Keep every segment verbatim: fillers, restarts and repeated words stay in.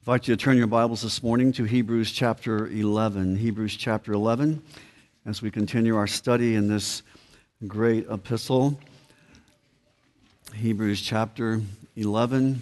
I invite you to turn your Bibles this morning to Hebrews chapter eleven. Hebrews chapter eleven, as we continue our study in this great epistle. Hebrews chapter eleven.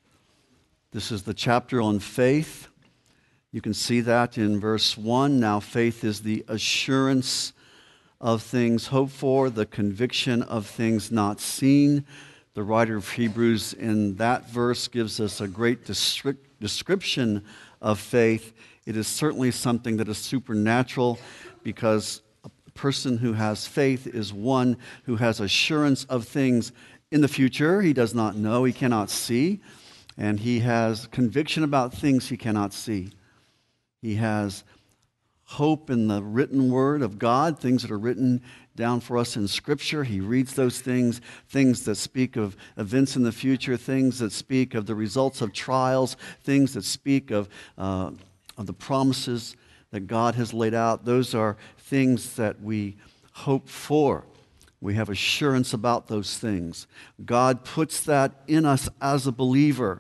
This is the chapter on faith. You can see that in verse one. Now faith is the assurance of things hoped for, the conviction of things not seen. The writer of Hebrews in that verse gives us a great description description of faith. It is certainly something that is supernatural, because a person who has faith is one who has assurance of things in the future he does not know, he cannot see, and he has conviction about things he cannot see. He has hope in the written word of God, things that are written down for us in Scripture. He reads those things, things that speak of events in the future, things that speak of the results of trials, things that speak of, uh, of the promises that God has laid out. Those are things that we hope for. We have assurance about those things. God puts that in us as a believer.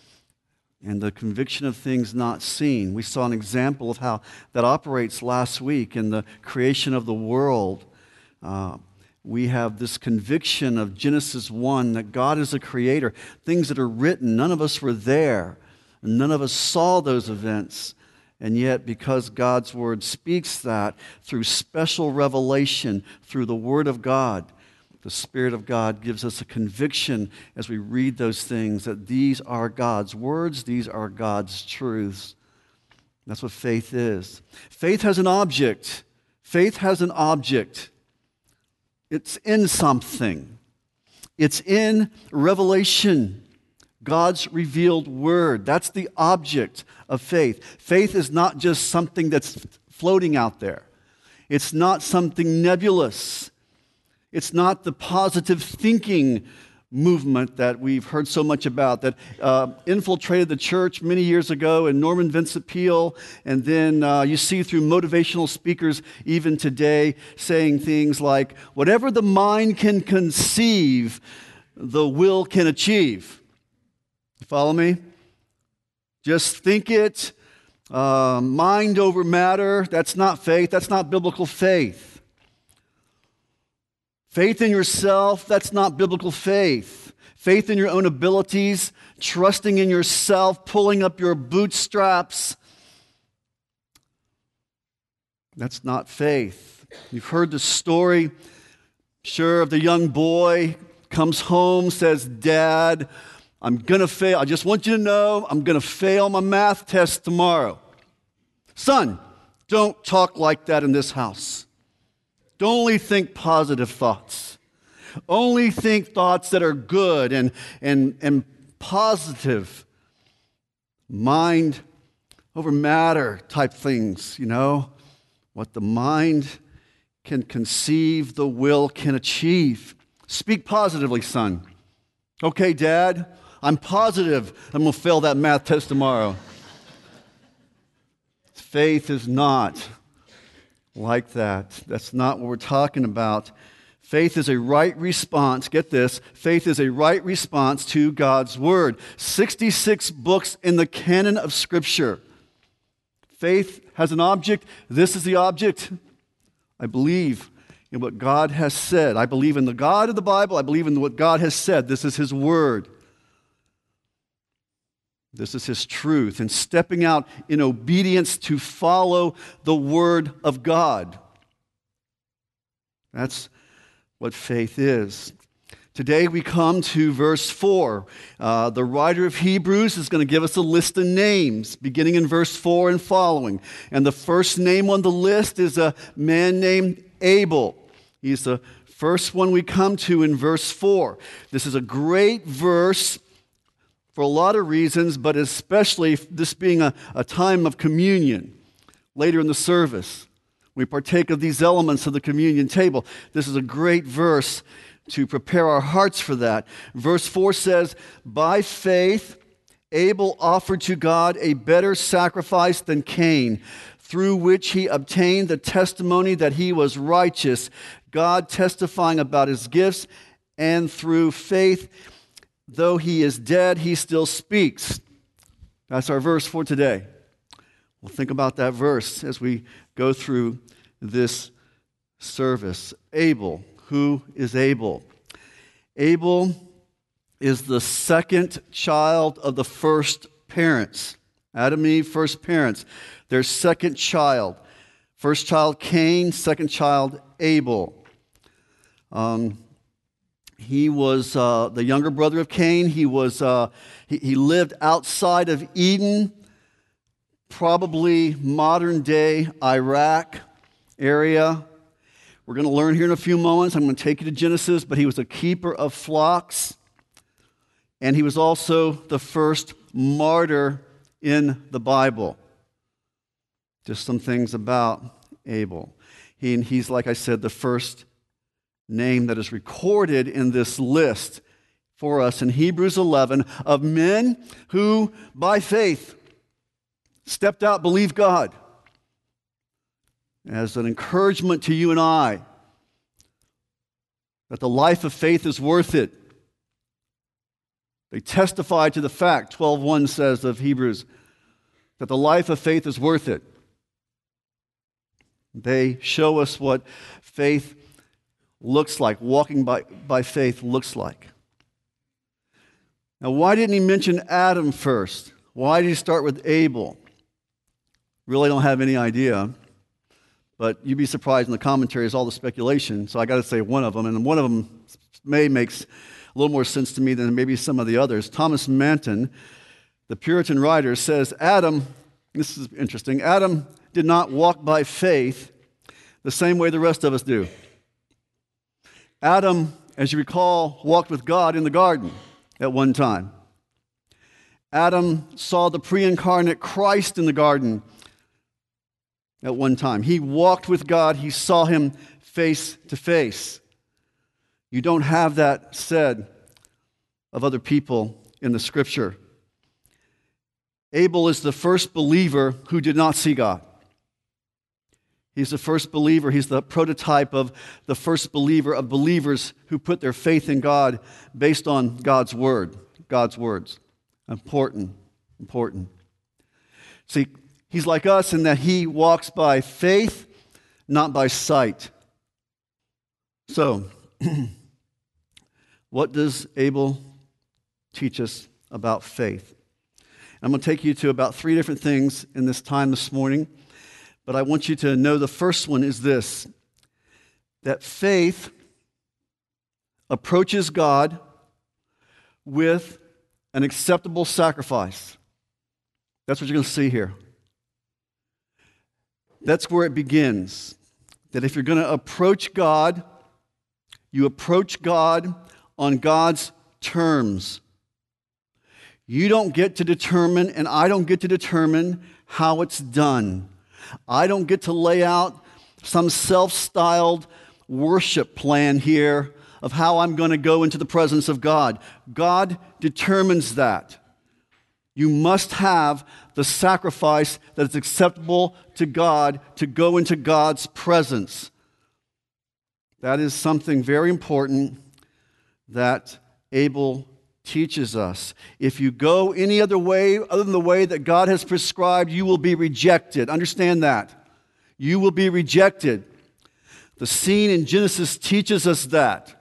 And the conviction of things not seen. We saw an example of how that operates last week in the creation of the world. Uh, we have this conviction of Genesis one that God is a creator. Things that are written, none of us were there. None of us saw those events. And yet, because God's Word speaks that through special revelation, through the Word of God, the Spirit of God gives us a conviction as we read those things that these are God's words, these are God's truths. That's what faith is. Faith has an object. Faith has an object. It's in something. It's in revelation, God's revealed word. That's the object of faith. Faith is not just something that's floating out there. It's not something nebulous. It's not the positive thinking movement that we've heard so much about, that uh, infiltrated the church many years ago in Norman Vincent Peale, and then uh, you see through motivational speakers even today saying things like, whatever the mind can conceive, the will can achieve. You follow me? Just think it, uh, mind over matter. That's not faith. That's not biblical faith. Faith in yourself, that's not biblical faith. Faith in your own abilities, trusting in yourself, pulling up your bootstraps, that's not faith. You've heard the story, sure, of the young boy comes home, says, Dad, I'm going to fail. I just want you to know I'm going to fail my math test tomorrow. Son, don't talk like that in this house. Only think positive thoughts. Only think thoughts that are good and, and, and positive. Mind over matter type things, you know. What the mind can conceive, the will can achieve. Speak positively, son. Okay, Dad, I'm positive I'm going to fail that math test tomorrow. Faith is not like that. That's not what we're talking about. Faith is a right response. Get this. Faith is a right response to God's Word. sixty-six books in the canon of Scripture. Faith has an object. This is the object. I believe in what God has said. I believe in the God of the Bible. I believe in what God has said. This is His Word. This is His truth, and stepping out in obedience to follow the Word of God. That's what faith is. Today we come to verse four. Uh, the writer of Hebrews is going to give us a list of names, beginning in verse four and following. And the first name on the list is a man named Abel. He's the first one we come to in verse four. This is a great verse for a lot of reasons, but especially this being a, a time of communion. Later in the service, we partake of these elements of the communion table. This is a great verse to prepare our hearts for that. Verse four says, by faith, Abel offered to God a better sacrifice than Cain, through which he obtained the testimony that he was righteous, God testifying about his gifts, and through faith, though he is dead, he still speaks. That's our verse for today. We'll think about that verse as we go through this service. Abel. Who is Abel? Abel is the second child of the first parents. Adam and Eve, first parents. Their second child. First child Cain, second child Abel. Um, he was uh, the younger brother of Cain. He was uh, he, he lived outside of Eden, probably modern day Iraq area. We're going to learn here in a few moments. I'm going to take you to Genesis, but he was a keeper of flocks, and he was also the first martyr in the Bible. Just some things about Abel. He, and he's, like I said, the first name that is recorded in this list for us in Hebrews eleven of men who, by faith, stepped out, believed God. As an encouragement to you and I, that the life of faith is worth it. They testify to the fact, twelve one says of Hebrews, that the life of faith is worth it. They show us what faith looks like, walking by, by faith looks like. Now, why didn't he mention Adam first? Why did he start with Abel? Really don't have any idea. But you'd be surprised in the commentaries, all the speculation. So I got to say one of them, and one of them may makes a little more sense to me than maybe some of the others. Thomas Manton, the Puritan writer, says Adam, this is interesting, Adam did not walk by faith the same way the rest of us do. Adam, as you recall, walked with God in the garden at one time. Adam saw the pre-incarnate Christ in the garden at one time. He walked with God. He saw him face to face. You don't have that said of other people in the Scripture. Abel is the first believer who did not see God. He's the first believer. He's the prototype of the first believer of believers who put their faith in God based on God's word, God's words. Important, important. See, he's like us in that he walks by faith, not by sight. So, what does Abel teach us about faith? I'm going to take you to about three different things in this time this morning, but I want you to know the first one is this, that faith approaches God with an acceptable sacrifice. That's what you're going to see here. That's where it begins. That if you're going to approach God, you approach God on God's terms. You don't get to determine, and I don't get to determine how it's done. I don't get to lay out some self-styled worship plan here of how I'm going to go into the presence of God. God determines that. You must have the sacrifice that is acceptable to God to go into God's presence. That is something very important that Abel teaches us. If you go any other way other than the way that God has prescribed, you will be rejected. Understand that. You will be rejected. The scene in Genesis teaches us that.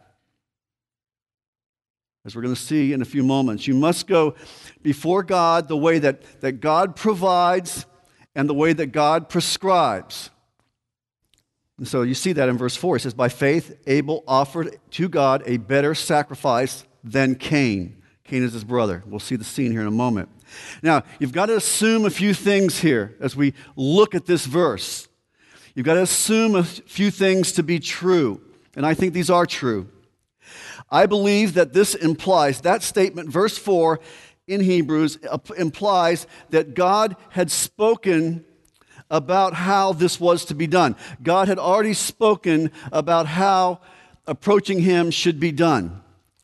As we're going to see in a few moments, you must go before God the way that, that God provides and the way that God prescribes. And so you see that in verse four. It says, by faith, Abel offered to God a better sacrifice than Cain. Cain is his brother. We'll see the scene here in a moment. Now, you've got to assume a few things here as we look at this verse. You've got to assume a few things to be true, and I think these are true. I believe that this implies, that statement, verse four in Hebrews, implies that God had spoken about how this was to be done. God had already spoken about how approaching Him should be done.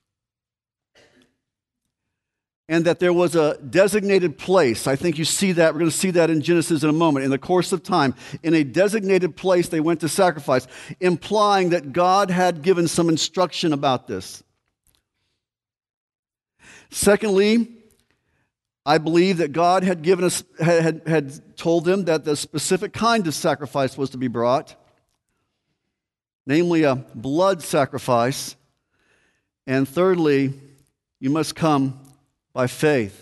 And that there was a designated place. I think you see that. We're going to see that in Genesis in a moment. In the course of time, in a designated place, they went to sacrifice, implying that God had given some instruction about this. Secondly, I believe that God had given us, had, had told them that the specific kind of sacrifice was to be brought, namely a blood sacrifice. And thirdly, you must come by faith.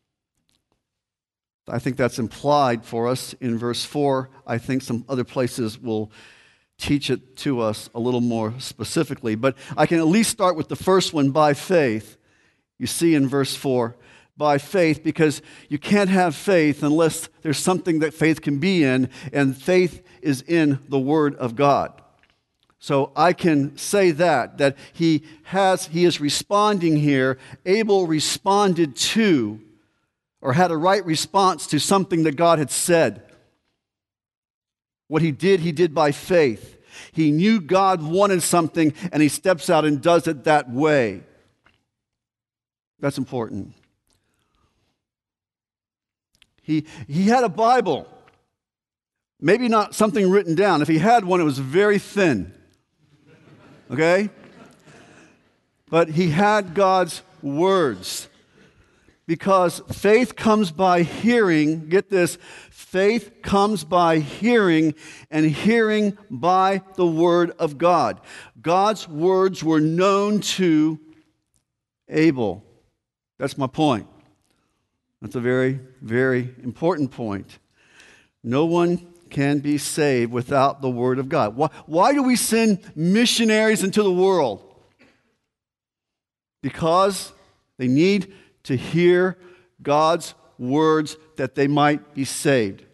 I think that's implied for us in verse four. I think some other places will teach it to us a little more specifically. But I can at least start with the first one, by faith. You see in verse four, by faith, because you can't have faith unless there's something that faith can be in, and faith is in the Word of God. So I can say that, that he has, he is responding here. Abel responded to, or had a right response to something that God had said. What he did, he did by faith. He knew God wanted something, and he steps out and does it that way. That's important. He, he had a Bible. Maybe not something written down. If he had one, it was very thin. Okay? But he had God's words. Because faith comes by hearing. Get this. Faith comes by hearing, and hearing by the Word of God. God's words were known to Abel. That's my point. That's a very, very important point. No one can be saved without the Word of God. Why, why do we send missionaries into the world? Because they need to hear God's words that they might be saved.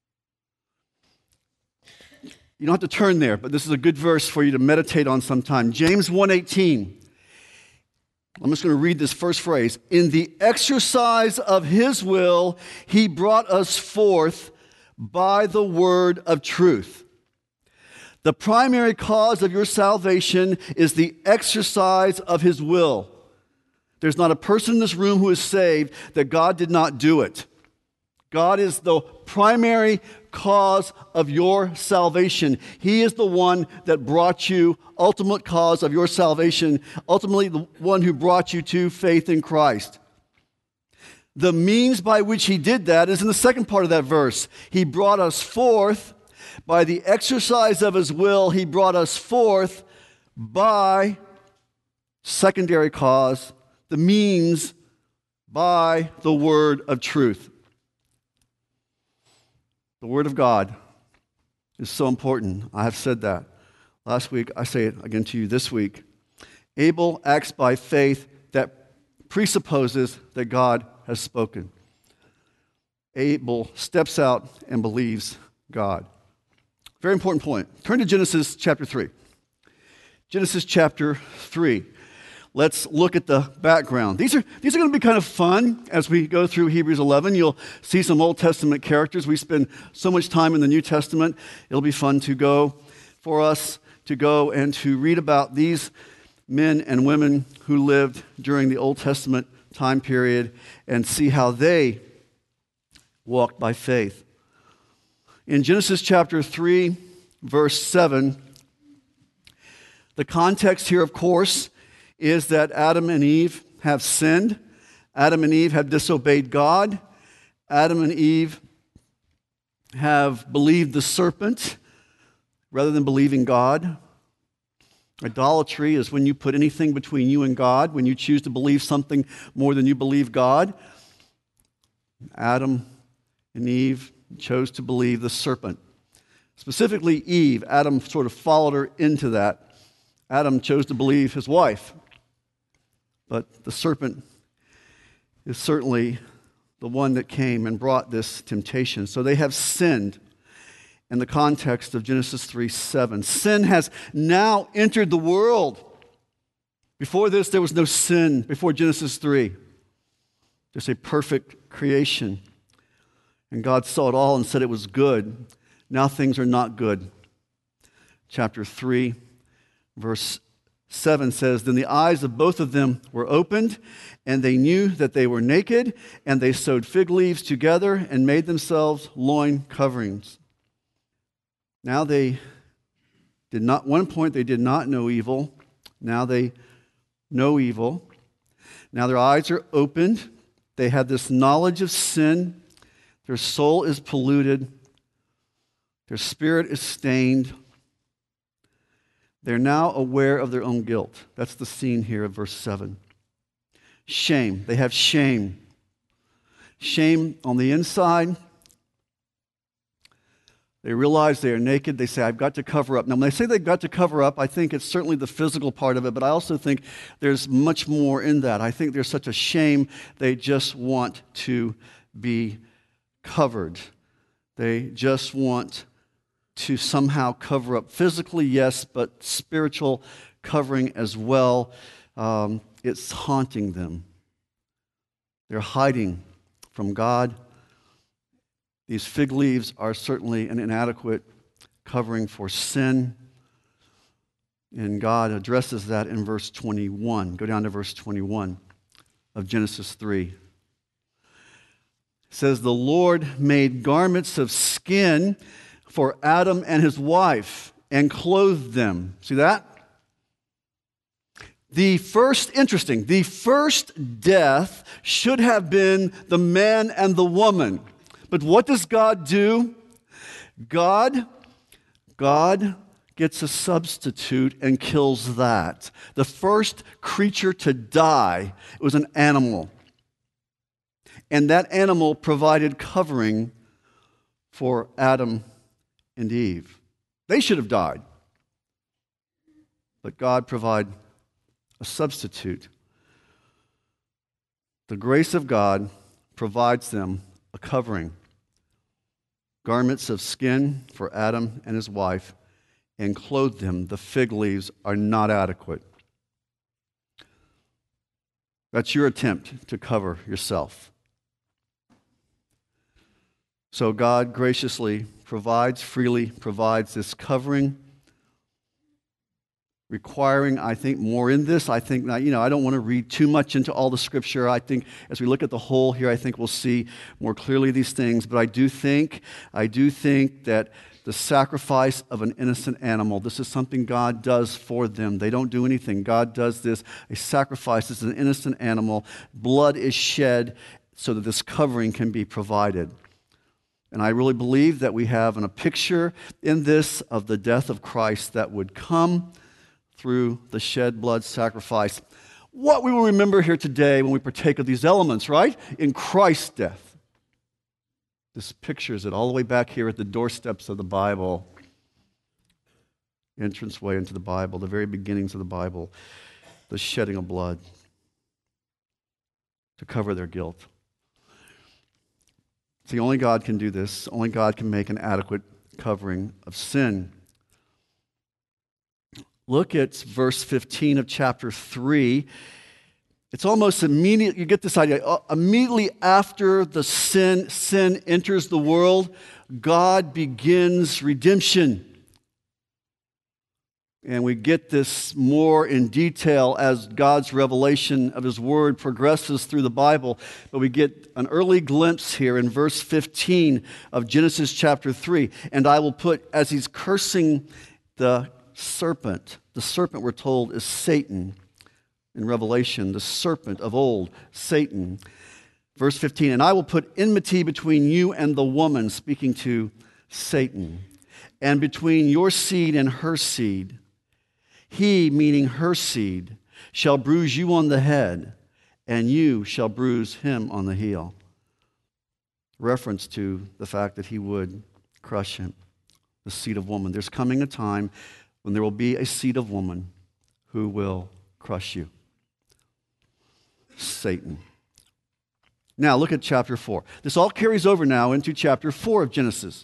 You don't have to turn there, but this is a good verse for you to meditate on sometime. James one eighteen. I'm just going to read this first phrase. In the exercise of his will, he brought us forth by the word of truth. The primary cause of your salvation is the exercise of his will. There's not a person in this room who is saved that God did not do it. God is the primary cause of your salvation. He is the one that brought you, ultimate cause of your salvation, ultimately the one who brought you to faith in Christ. The means by which he did that is in the second part of that verse. He brought us forth by the exercise of his will. He brought us forth by secondary cause, the means by the word of truth. The Word of God is so important. I have said that last week. I say it again to you this week. Abel acts by faith that presupposes that God has spoken. Abel steps out and believes God. Very important point. Turn to Genesis chapter three. Genesis chapter three. Let's look at the background. These are, these are going to be kind of fun as we go through Hebrews eleven. You'll see some Old Testament characters. We spend so much time in the New Testament. It'll be fun to go, for us to go and to read about these men and women who lived during the Old Testament time period and see how they walked by faith. In Genesis chapter three, verse seven, the context here, of course, is that Adam and Eve have sinned. Adam and Eve have disobeyed God. Adam and Eve have believed the serpent rather than believing God. Idolatry is when you put anything between you and God, when you choose to believe something more than you believe God. Adam and Eve chose to believe the serpent. Specifically Eve, Adam sort of followed her into that. Adam chose to believe his wife. But the serpent is certainly the one that came and brought this temptation. So they have sinned in the context of Genesis three seven. Sin has now entered the world. Before this, there was no sin. Before Genesis three, there's a perfect creation. And God saw it all and said it was good. Now things are not good. Chapter three, verse seven says, Then the eyes of both of them were opened, and they knew that they were naked, and they sewed fig leaves together and made themselves loin coverings. Now they did not, one point they did not know evil. Now they know evil. Now their eyes are opened. They had this knowledge of sin. Their soul is polluted. Their spirit is stained. They're now aware of their own guilt. That's the scene here of verse seven. Shame. They have shame. Shame on the inside. They realize they are naked. They say, I've got to cover up. Now, when they say they've got to cover up, I think it's certainly the physical part of it, but I also think there's much more in that. I think there's such a shame, they just want to be covered. They just want to somehow cover up physically, yes, but spiritual covering as well. Um, it's haunting them. They're hiding from God. These fig leaves are certainly an inadequate covering for sin. And God addresses that in verse twenty-one. Go down to verse twenty-one of Genesis three. It says, the Lord made garments of skin for Adam and his wife and clothed them. See that? The first, interesting, the first death should have been the man and the woman. But what does God do? God, God gets a substitute and kills that. The first creature to die, it was an animal. And that animal provided covering for Adam and Eve. They should have died. But God provided a substitute. The grace of God provides them a covering. Garments of skin for Adam and his wife, and clothed them. The fig leaves are not adequate. That's your attempt to cover yourself. So God graciously provides, freely provides this covering, requiring, I think, more in this. I think, you know, I don't want to read too much into all the scripture. I think as we look at the whole here, I think we'll see more clearly these things. But I do think, I do think that the sacrifice of an innocent animal, this is something God does for them. They don't do anything. God does this. A sacrifice is an innocent animal. Blood is shed so that this covering can be provided. And I really believe that we have a picture in this of the death of Christ that would come through the shed blood sacrifice. What we will remember here today when we partake of these elements, right? In Christ's death. This pictures it all the way back here at the doorsteps of the Bible. Entranceway into the Bible, the very beginnings of the Bible. The shedding of blood to cover their guilt. See, only God can do this. Only God can make an adequate covering of sin. Look at verse fifteen of chapter three. It's almost immediate, you get this idea. Immediately after the sin, sin enters the world, God begins redemption. And we get this more in detail as God's revelation of His Word progresses through the Bible. But we get an early glimpse here in verse fifteen of Genesis chapter three. And I will put, as He's cursing the serpent, the serpent, we're told, is Satan in Revelation, the serpent of old, Satan. Verse fifteen, and I will put enmity between you and the woman, speaking to Satan, and between your seed and her seed. He, meaning her seed, shall bruise you on the head, and you shall bruise him on the heel. Reference to the fact that he would crush him, the seed of woman. There's coming a time when there will be a seed of woman who will crush you. Satan. Now look at chapter four. This all carries over now into chapter four of Genesis.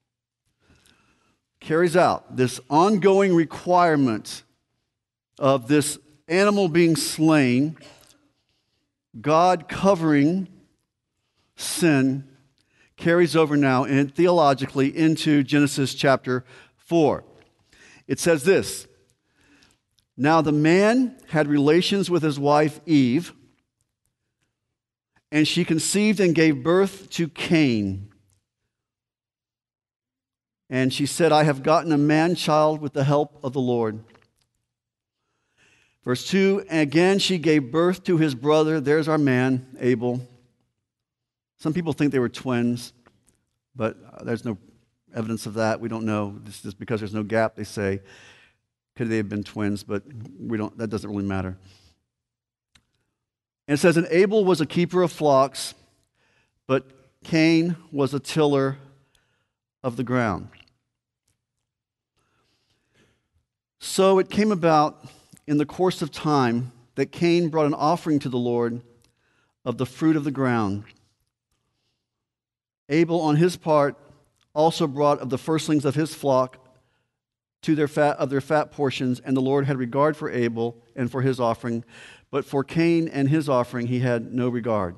Carries out this ongoing requirement of this animal being slain, God covering sin, carries over now and theologically into Genesis chapter four. It says this, now the man had relations with his wife Eve, and she conceived and gave birth to Cain. And she said, I have gotten a man-child with the help of the Lord. Verse two, again she gave birth to his brother, there's our man, Abel. Some people think they were twins, but there's no evidence of that. We don't know. This is because there's no gap, they say. Could they have been twins? But we don't. That doesn't really matter. And it says, and Abel was a keeper of flocks, but Cain was a tiller of the ground. So it came about in the course of time that Cain brought an offering to the Lord of the fruit of the ground. Abel, on his part, also brought of the firstlings of his flock to their fat of their fat portions, and the Lord had regard for Abel and for his offering, but for Cain and his offering he had no regard.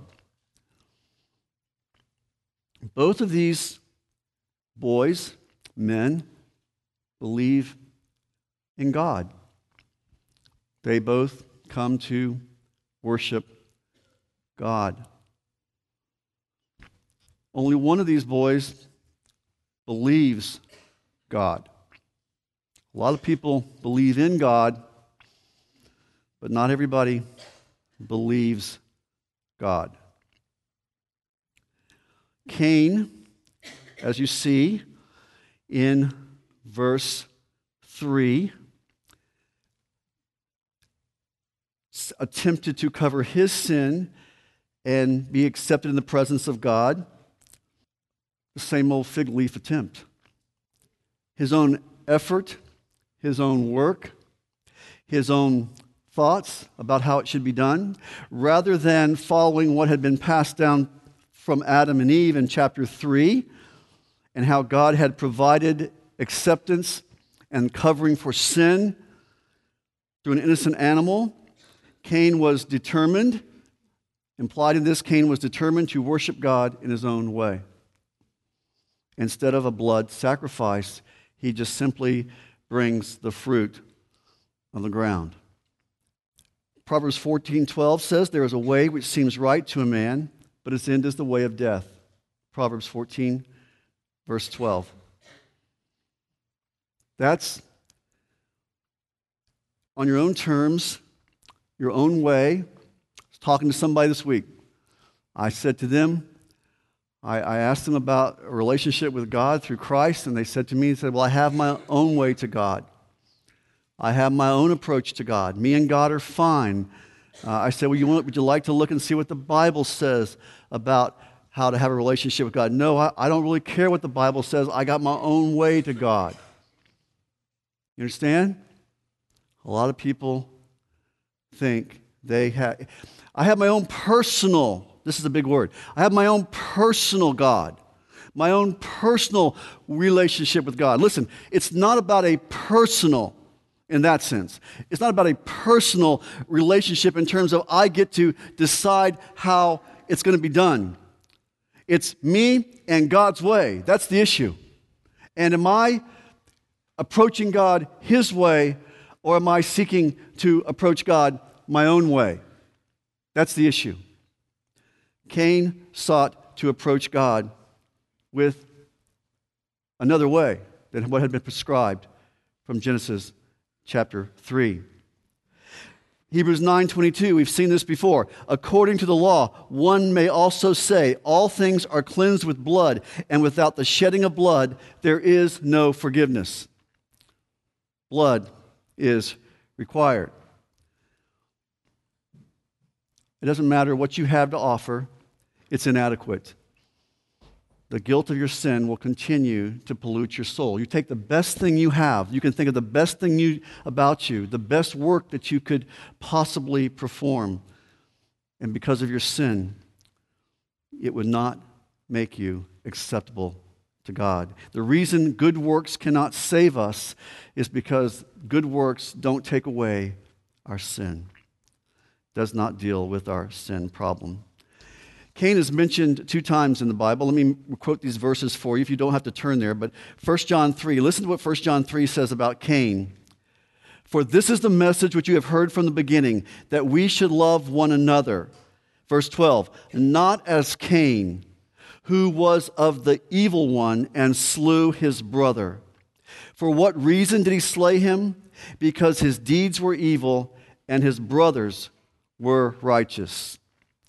Both of these boys, men, believe in God. They both come to worship God. Only one of these boys believes God. A lot of people believe in God, but not everybody believes God. Cain, as you see in verse three, attempted to cover his sin and be accepted in the presence of God. The same old fig leaf attempt. His own effort, his own work, his own thoughts about how it should be done, rather than following what had been passed down from Adam and Eve in chapter three, and how God had provided acceptance and covering for sin through an innocent animal. Cain was determined, implied in this, Cain was determined to worship God in his own way. Instead of a blood sacrifice, he just simply brings the fruit on the ground. Proverbs fourteen twelve says, there is a way which seems right to a man, but its end is the way of death. Proverbs fourteen, verse twelve. That's on your own terms, your own way. I was talking to somebody this week. I said to them, I, I asked them about a relationship with God through Christ, and they said to me, they said, well, I have my own way to God. I have my own approach to God. Me and God are fine. Uh, I said, well, you want, would you like to look and see what the Bible says about how to have a relationship with God? No, I, I don't really care what the Bible says. I got my own way to God. You understand? A lot of people think they have... I have my own personal, this is a big word, I have my own personal God, my own personal relationship with God. Listen, it's not about a personal, in that sense. It's not about a personal relationship in terms of I get to decide how it's going to be done. It's me and God's way. That's the issue. And am I approaching God His way, or am I seeking to approach God my own way? That's the issue. Cain sought to approach God with another way than what had been prescribed from Genesis chapter three. Hebrews nine twenty-two, we've seen this before. According to the law, one may also say, all things are cleansed with blood, and without the shedding of blood, there is no forgiveness. Blood is required. It doesn't matter what you have to offer, it's inadequate. The guilt of your sin will continue to pollute your soul. You take the best thing you have, you can think of the best thing you, about you, the best work that you could possibly perform, and because of your sin, it would not make you acceptable to God. The reason good works cannot save us is because good works don't take away our sin. Does not deal with our sin problem. Cain is mentioned two times in the Bible. Let me quote these verses for you if you don't have to turn there. But First John three, listen to what First John three says about Cain. For this is the message which you have heard from the beginning, that we should love one another. Verse twelve, not as Cain, who was of the evil one and slew his brother. For what reason did he slay him? Because his deeds were evil and his brothers were righteous.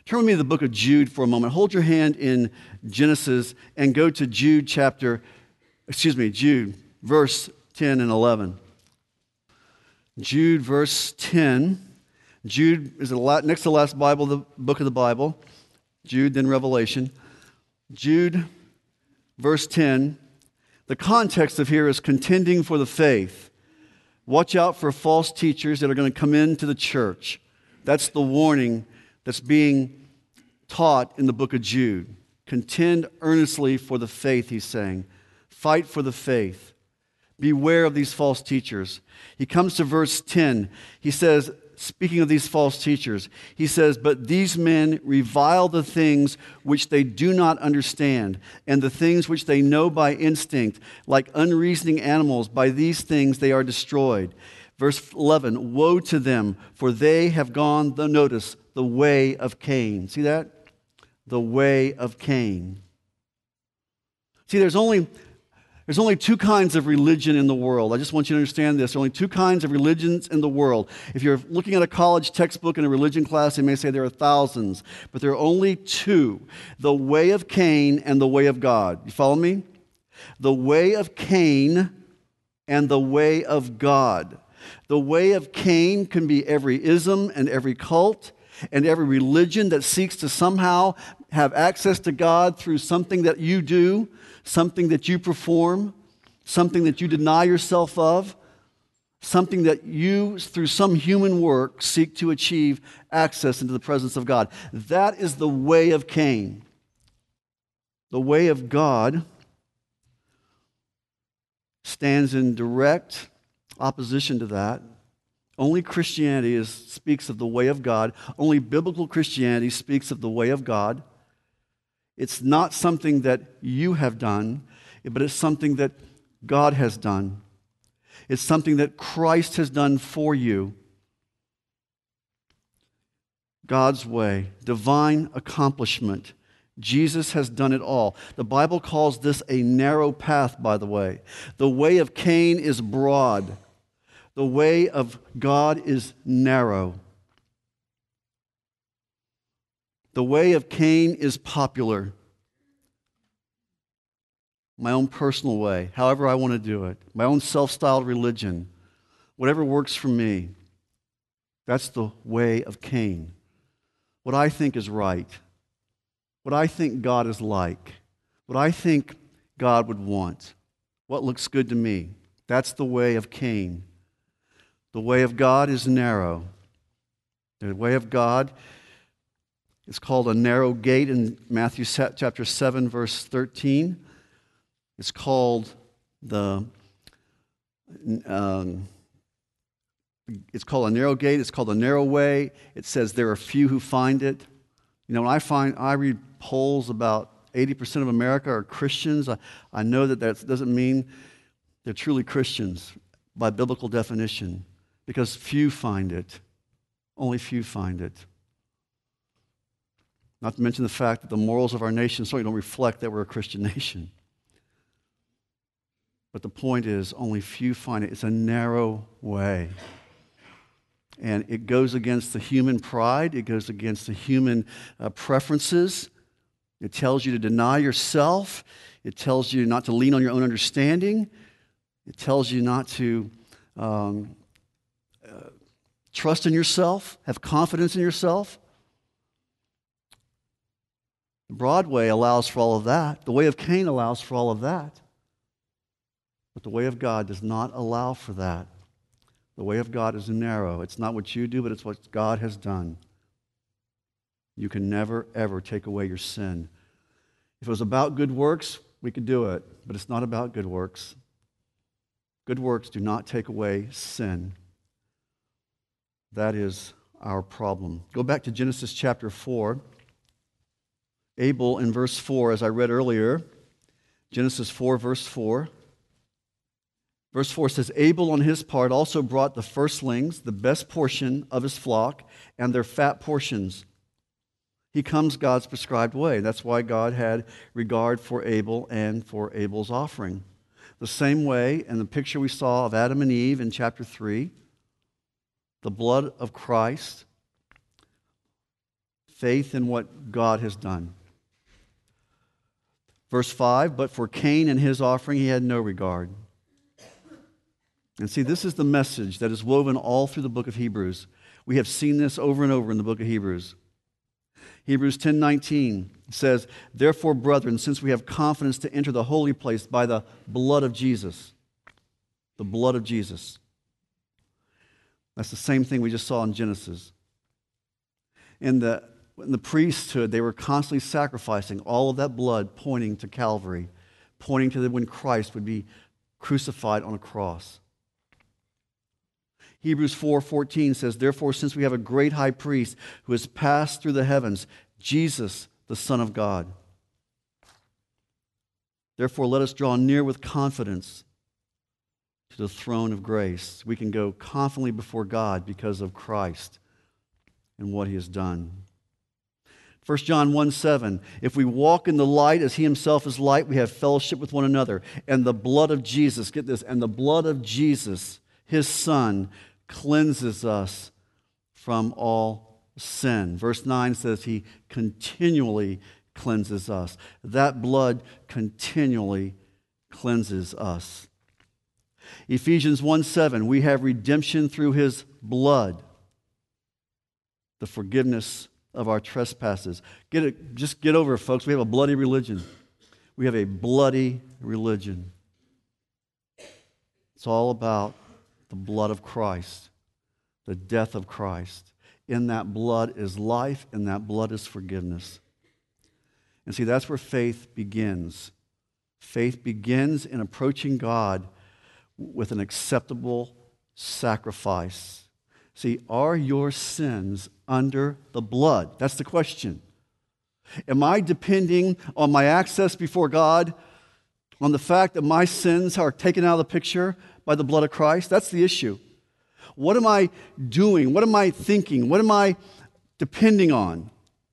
Turn with me to the book of Jude for a moment. Hold your hand in Genesis and go to Jude chapter, excuse me, Jude, verse ten and eleven. Jude, verse ten. Jude is the la- next to the last Bible, the book of the Bible. Jude, then Revelation. Jude, verse ten. The context of here is contending for the faith. Watch out for false teachers that are going to come into the church. That's the warning that's being taught in the book of Jude. Contend earnestly for the faith, he's saying. Fight for the faith. Beware of these false teachers. He comes to verse ten. He says, speaking of these false teachers, he says, but these men revile the things which they do not understand, and the things which they know by instinct, like unreasoning animals, by these things they are destroyed. Verse eleven, woe to them, for they have gone, the notice, the way of Cain. See that? The way of Cain. See, there's only There's only two kinds of religion in the world. I just want you to understand this. There are only two kinds of religions in the world. If you're looking at a college textbook in a religion class, they may say there are thousands, but there are only two: the way of Cain and the way of God. You follow me? The way of Cain and the way of God. The way of Cain can be every ism and every cult and every religion that seeks to somehow have access to God through something that you do, something that you perform, something that you deny yourself of, something that you, through some human work, seek to achieve access into the presence of God. That is the way of Cain. The way of God stands in direct opposition to that. Only Christianity is, speaks of the way of God. Only biblical Christianity speaks of the way of God. It's not something that you have done, but it's something that God has done. It's something that Christ has done for you. God's way, divine accomplishment. Jesus has done it all. The Bible calls this a narrow path, by the way. The way of Cain is broad. The way of God is narrow. The way of Cain is popular. My own personal way, however I want to do it. My own self-styled religion. Whatever works for me. That's the way of Cain. What I think is right. What I think God is like. What I think God would want. What looks good to me. That's the way of Cain. The way of God is narrow. The way of God is called a narrow gate in Matthew chapter seven, verse thirteen. It's called the um, it's called a narrow gate. It's called a narrow way. It says there are few who find it. You know, when I find I read polls about eighty percent of America are Christians. I, I know that that doesn't mean they're truly Christians by biblical definition, because few find it. Only few find it. Not to mention the fact that the morals of our nation certainly don't reflect that we're a Christian nation. But the point is, only few find it. It's a narrow way. And it goes against the human pride. It goes against the human uh, preferences. It tells you to deny yourself. It tells you not to lean on your own understanding. It tells you not to um, uh, trust in yourself, have confidence in yourself. The broad way allows for all of that. The way of Cain allows for all of that. But the way of God does not allow for that. The way of God is narrow. It's not what you do, but it's what God has done. You can never, ever take away your sin. If it was about good works, we could do it, but it's not about good works. Good works do not take away sin. That is our problem. Go back to Genesis chapter four. Abel in verse four, as I read earlier, Genesis four, verse four. Verse four says, Abel on his part also brought the firstlings, the best portion of his flock, and their fat portions. He comes God's prescribed way. That's why God had regard for Abel and for Abel's offering. The same way in the picture we saw of Adam and Eve in chapter three, the blood of Christ Faith in what God has done. Verse five, but for Cain and his offering he had no regard. And see, this is the message that is woven all through the book of Hebrews. We have seen this over and over in the book of Hebrews. Hebrews ten nineteen says, therefore, brethren, since we have confidence to enter the holy place by the blood of Jesus. The blood of Jesus. That's the same thing we just saw in Genesis. In the, in the priesthood, they were constantly sacrificing all of that blood pointing to Calvary, pointing to the, when Christ would be crucified on a cross. Hebrews four fourteen says, therefore, since we have a great high priest who has passed through the heavens, Jesus, the Son of God. Therefore, let us draw near with confidence to the throne of grace. We can go confidently before God because of Christ and what he has done. First John one seven, if we walk in the light as he himself is light, we have fellowship with one another. And the blood of Jesus, get this, and the blood of Jesus, his Son, cleanses us from all sin. Verse nine says he continually cleanses us. That blood continually cleanses us. Ephesians one seven, we have redemption through his blood, the forgiveness of our trespasses. Get it, just get over it, folks. We have a bloody religion. We have a bloody religion. It's all about the blood of Christ, the death of Christ. In that blood is life, and that blood is forgiveness. And see, that's where faith begins. Faith begins in approaching God with an acceptable sacrifice. See, are your sins under the blood? That's the question. Am I depending on my access before God, on the fact that my sins are taken out of the picture by the blood of Christ? That's the issue. What am I doing? What am I thinking? What am I depending on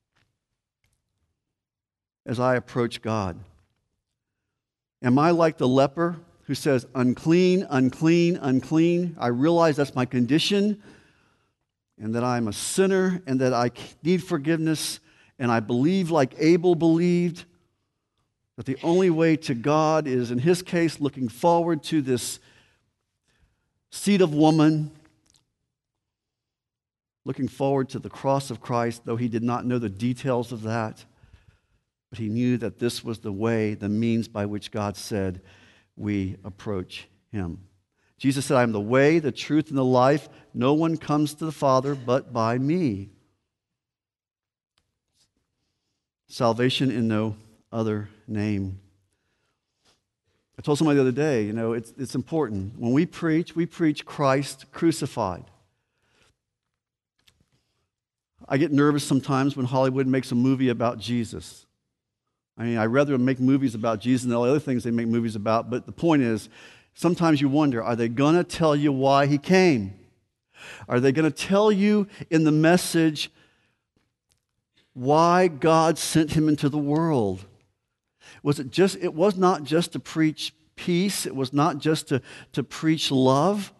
as I approach God? Am I like the leper who says, unclean, unclean, unclean? I realize that's my condition and that I'm a sinner and that I need forgiveness, and I believe like Abel believed that the only way to God is, in his case, looking forward to this seed of woman, looking forward to the cross of Christ, though he did not know the details of that. But he knew that this was the way, the means by which God said we approach him. Jesus said, I am the way, the truth, and the life. No one comes to the Father but by me. Salvation in no other name. I told somebody the other day, you know, it's, it's important. When we preach, we preach Christ crucified. I get nervous sometimes when Hollywood makes a movie about Jesus. I mean, I'd rather make movies about Jesus than all the other things they make movies about, but the point is, sometimes you wonder, are they going to tell you why he came? Are they going to tell you in the message why God sent him into the world? Was it just, it was not just to preach peace, it was not just to, to preach love,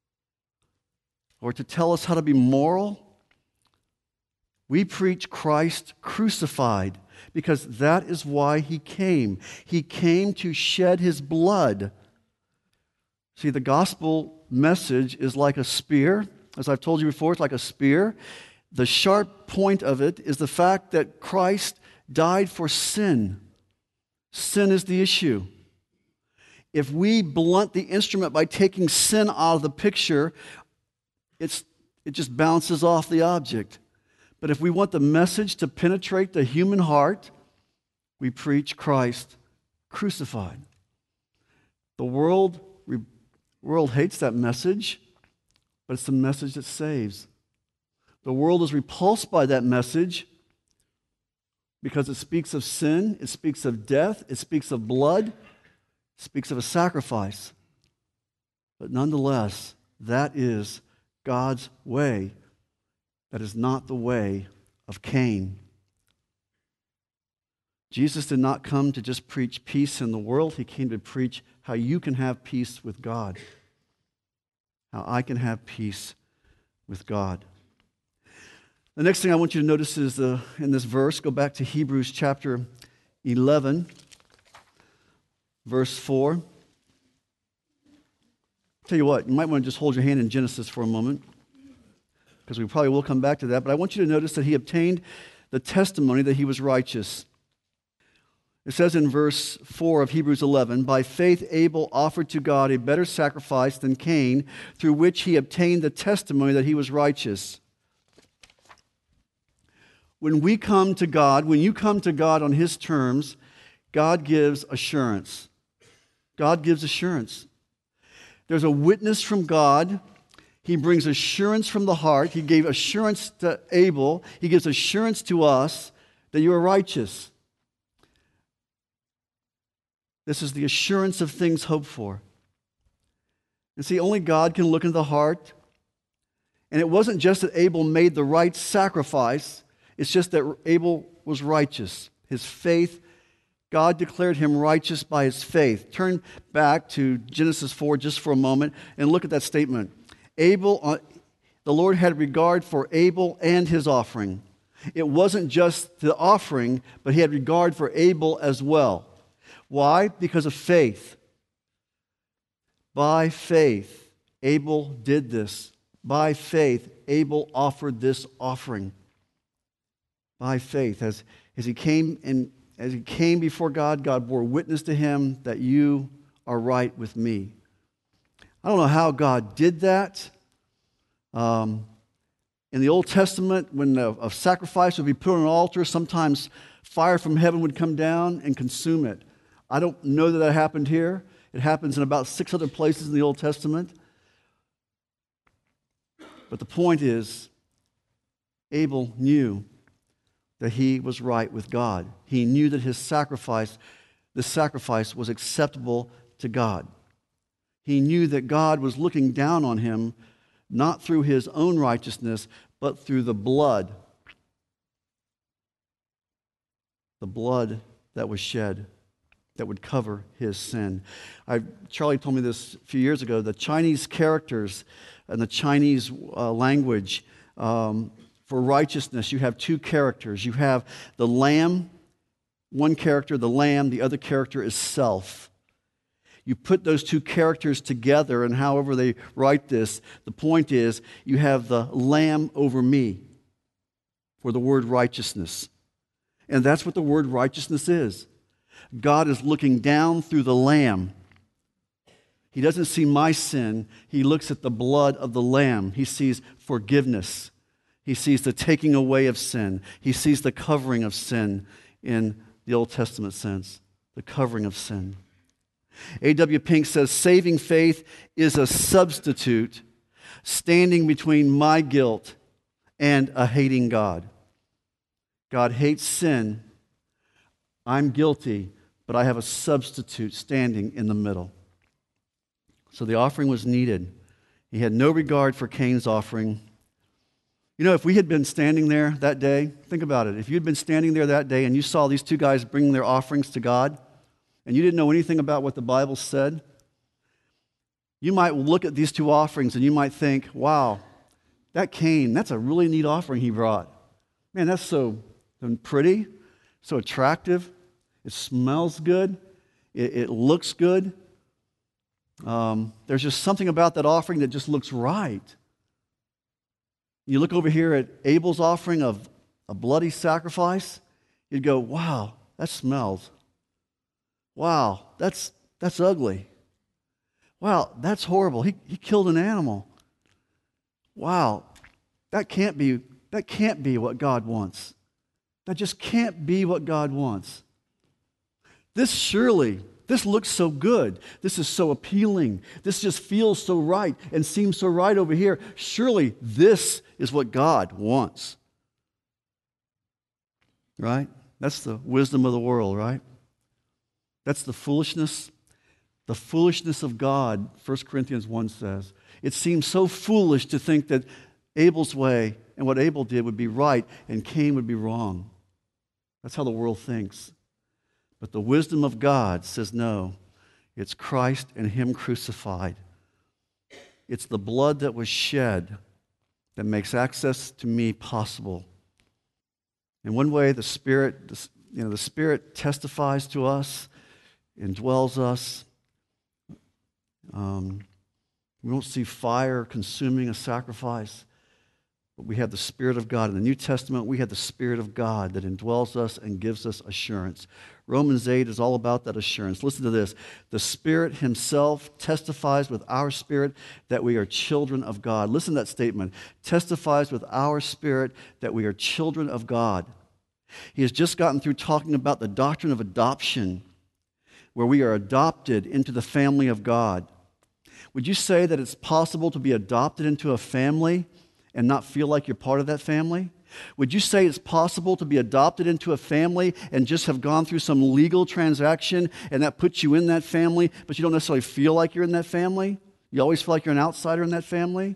or to tell us how to be moral. We preach Christ crucified because that is why he came. He came to shed his blood. See, the gospel message is like a spear. As I've told you before, it's like a spear. The sharp point of it is the fact that Christ died for sin. Sin is the issue. If we blunt the instrument by taking sin out of the picture, it's, it just bounces off the object. But if we want the message to penetrate the human heart, we preach Christ crucified. The world, the world hates that message, but it's the message that saves. The world is repulsed by that message because it speaks of sin, it speaks of death, it speaks of blood, it speaks of a sacrifice. But nonetheless, that is God's way. That is not the way of Cain. Jesus did not come to just preach peace in the world. He came to preach how you can have peace with God. How I can have peace with God. The next thing I want you to notice is uh, in this verse, go back to Hebrews chapter eleven, verse four. Tell you what, you might want to just hold your hand in Genesis for a moment, because we probably will come back to that. But I want you to notice that he obtained the testimony that he was righteous. It says in verse four of Hebrews eleven, by faith Abel offered to God a better sacrifice than Cain, through which he obtained the testimony that he was righteous. When we come to God, when you come to God on his terms, God gives assurance. God gives assurance. There's a witness from God. He brings assurance from the heart. He gave assurance to Abel. He gives assurance to us that you are righteous. This is the assurance of things hoped for. And see, only God can look into the heart. And it wasn't just that Abel made the right sacrifice. It's just that Abel was righteous. His faith, God declared him righteous by his faith. Turn back to Genesis four just for a moment and look at that statement. Abel, the Lord had regard for Abel and his offering. It wasn't just the offering, but he had regard for Abel as well. Why? Because of faith. By faith, Abel did this. By faith, Abel offered this offering. By faith, as, as he came and as he came before God, God bore witness to him that you are right with me. I don't know how God did that. Um, in the Old Testament, when a, a sacrifice would be put on an altar, sometimes fire from heaven would come down and consume it. I don't know that that happened here. It happens in about six other places in the Old Testament. But the point is, Abel knew that he was right with God. He knew that his sacrifice, this sacrifice was acceptable to God. He knew that God was looking down on him, not through his own righteousness, but through the blood. The blood that was shed, that would cover his sin. I, Charlie told me this a few years ago. The Chinese characters and the Chinese uh, language, um, for righteousness, you have two characters. You have the lamb, one character, the lamb, the other character is self. You put those two characters together, and however they write this, the point is you have the lamb over me for the word righteousness. And that's what the word righteousness is. God is looking down through the lamb. He doesn't see my sin. He looks at the blood of the lamb. He sees forgiveness. He sees the taking away of sin. He sees the covering of sin in the Old Testament sense, the covering of sin. A W Pink says, saving faith is a substitute standing between my guilt and a hating God. God hates sin. I'm guilty, but I have a substitute standing in the middle. So the offering was needed. He had no regard for Cain's offering. You know, if we had been standing there that day, think about it. If you had been standing there that day and you saw these two guys bringing their offerings to God, and you didn't know anything about what the Bible said, you might look at these two offerings and you might think, wow, that Cain, that's a really neat offering he brought. Man, that's so pretty, so attractive. It smells good. It, it looks good. Um, there's just something about that offering that just looks right. You look over here at Abel's offering of a bloody sacrifice, you'd go, wow, that smells. Wow, that's that's ugly. Wow, that's horrible. He he killed an animal. Wow, that can't be that can't be what God wants. That just can't be what God wants. This surely, this looks so good. This is so appealing. This just feels so right and seems so right over here. Surely this is what God wants. Right? That's the wisdom of the world, right? That's the foolishness. The foolishness of God, First Corinthians one says. It seems so foolish to think that Abel's way and what Abel did would be right and Cain would be wrong. That's how the world thinks. But the wisdom of God says no. It's Christ and Him crucified. It's the blood that was shed that makes access to me possible. In one way, the Spirit, you know, the Spirit testifies to us, indwells us. Um, we won't see fire consuming a sacrifice, but we have the Spirit of God. In the New Testament, we have the Spirit of God that indwells us and gives us assurance. Romans eight is all about that assurance. Listen to this. The Spirit Himself testifies with our spirit that we are children of God. Listen to that statement. Testifies with our spirit that we are children of God. He has just gotten through talking about the doctrine of adoption, where we are adopted into the family of God. Would you say that it's possible to be adopted into a family and not feel like you're part of that family? Would you say it's possible to be adopted into a family and just have gone through some legal transaction and that puts you in that family, but you don't necessarily feel like you're in that family? You always feel like you're an outsider in that family?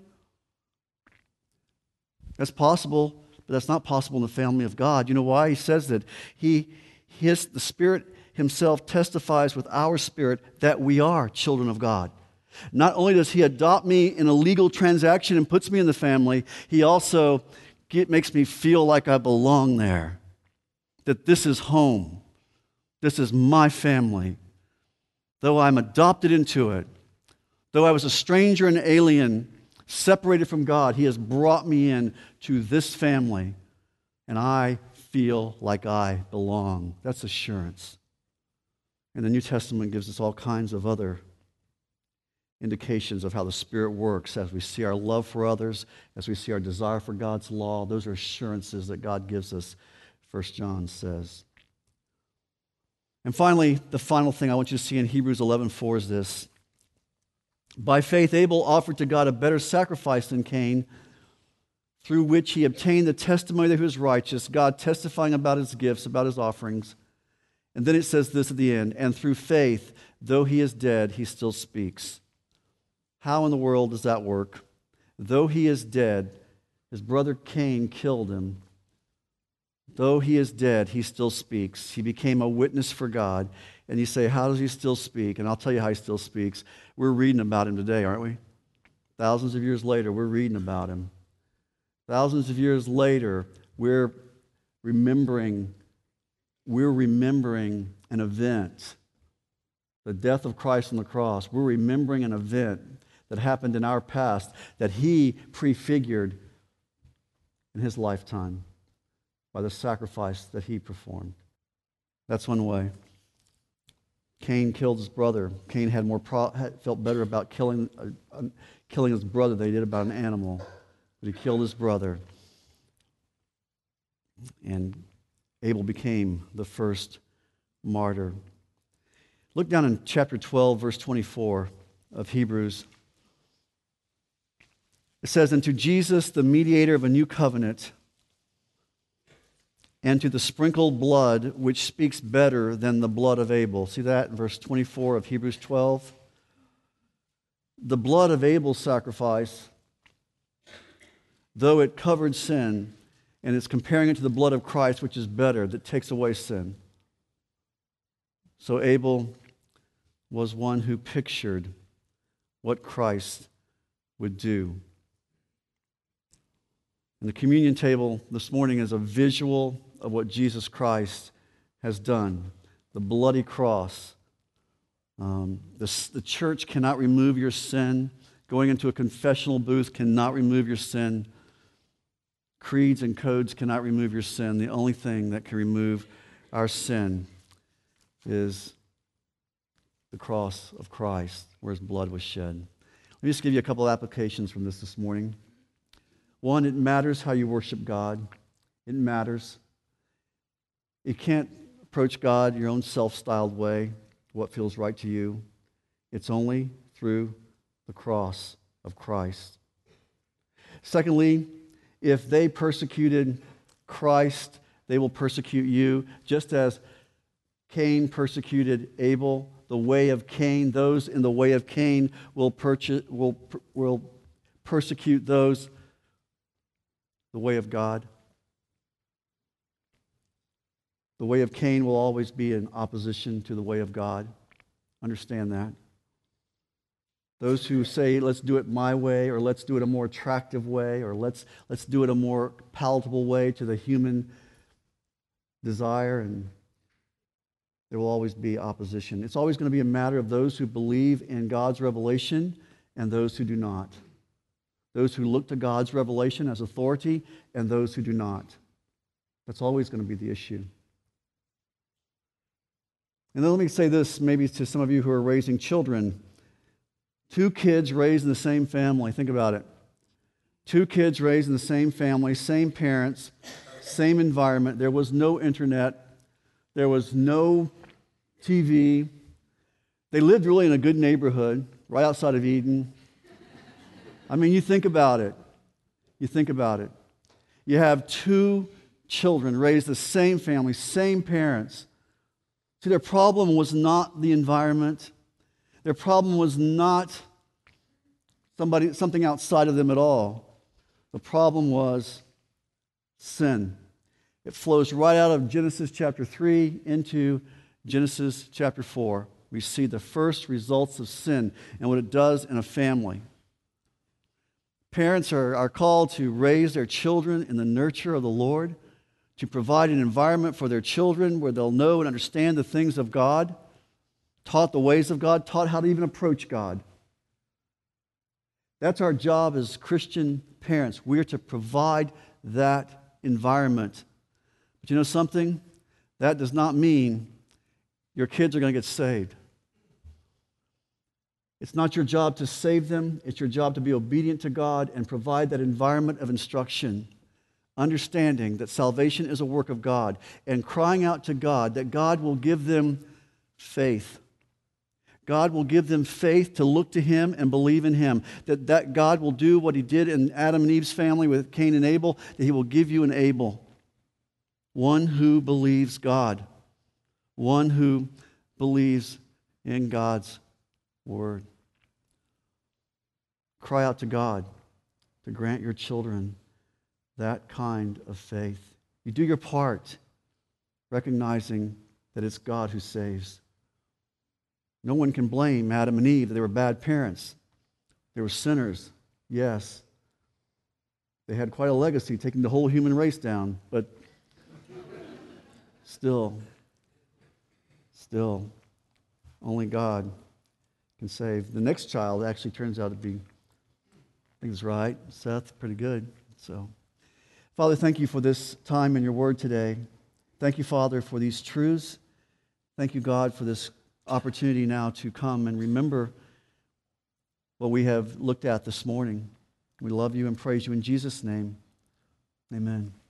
That's possible, but that's not possible in the family of God. You know why? He says that he, his, the Spirit Himself testifies with our spirit that we are children of God. Not only does He adopt me in a legal transaction and puts me in the family, He also get, makes me feel like I belong there, that this is home, this is my family. Though I'm adopted into it, though I was a stranger and alien, separated from God, He has brought me in to this family, and I feel like I belong. That's assurance. And the New Testament gives us all kinds of other indications of how the Spirit works as we see our love for others, as we see our desire for God's law. Those are assurances that God gives us, First John says. And finally, the final thing I want you to see in Hebrews eleven four is this. By faith, Abel offered to God a better sacrifice than Cain, through which he obtained the testimony that he was righteous, God testifying about his gifts, about his offerings. And then it says this at the end, and through faith, though he is dead, he still speaks. How in the world does that work? Though he is dead, his brother Cain killed him. Though he is dead, he still speaks. He became a witness for God. And you say, how does he still speak? And I'll tell you how he still speaks. We're reading about him today, aren't we? Thousands of years later, we're reading about him. Thousands of years later, we're remembering, we're remembering an event, the death of Christ on the cross. We're remembering an event that happened in our past that he prefigured in his lifetime by the sacrifice that he performed. That's one way. Cain killed his brother. Cain had more pro- felt better about killing, uh, killing his brother than he did about an animal. But he killed his brother. And Abel became the first martyr. Look down in chapter twelve, verse twenty-four of Hebrews. It says, and to Jesus, the mediator of a new covenant, and to the sprinkled blood, which speaks better than the blood of Abel. See that in verse twenty-four of Hebrews twelve? The blood of Abel's sacrifice, though it covered sin, and it's comparing it to the blood of Christ, which is better, that takes away sin. So Abel was one who pictured what Christ would do. And the communion table this morning is a visual of what Jesus Christ has done. The bloody cross. Um, the, the church cannot remove your sin. Going into a confessional booth cannot remove your sin. Creeds and codes cannot remove your sin. The only thing that can remove our sin is the cross of Christ, where his blood was shed. Let me just give you a couple applications from this this morning. One, it matters how you worship God. It matters. You can't approach God your own self-styled way, what feels right to you. It's only through the cross of Christ. Secondly, if they persecuted Christ, they will persecute you, just as Cain persecuted Abel. The way of Cain, those in the way of Cain will, purchase, will, will persecute those the way of God. The way of Cain will always be in opposition to the way of God. Understand that. Those who say, let's do it my way, or let's do it a more attractive way, or let's, let's do it a more palatable way to the human desire, and there will always be opposition. It's always going to be a matter of those who believe in God's revelation and those who do not. Those who look to God's revelation as authority and those who do not. That's always going to be the issue. And then let me say this, maybe to some of you who are raising children. Two kids raised in the same family. Think about it. Two kids raised in the same family, same parents, same environment. There was no internet. There was no T V. They lived really in a good neighborhood, right outside of Eden. I mean, you think about it. You think about it. You have two children raised the same family, same parents. See, their problem was not the environment. Their problem was not somebody, something outside of them at all. The problem was sin. It flows right out of Genesis chapter three into Genesis chapter four. We see the first results of sin and what it does in a family. Parents are, are called to raise their children in the nurture of the Lord, to provide an environment for their children where they'll know and understand the things of God, taught the ways of God, taught how to even approach God. That's our job as Christian parents. We're to provide that environment. But you know something? That does not mean your kids are going to get saved. It's not your job to save them. It's your job to be obedient to God and provide that environment of instruction, understanding that salvation is a work of God and crying out to God that God will give them faith. God will give them faith to look to Him and believe in Him. That, that God will do what He did in Adam and Eve's family with Cain and Abel, that He will give you an Abel. One who believes God. One who believes in God's Word. Cry out to God to grant your children that kind of faith. You do your part, recognizing that it's God who saves. No one can blame Adam and Eve that they were bad parents. They were sinners, yes. They had quite a legacy, taking the whole human race down, but still, still, only God can save. The next child actually turns out to be, I think it's right, Seth, pretty good. So, Father, thank you for this time in your word today. Thank you, Father, for these truths. Thank you, God, for this opportunity now to come and remember what we have looked at this morning. We love you and praise you in Jesus' name. Amen.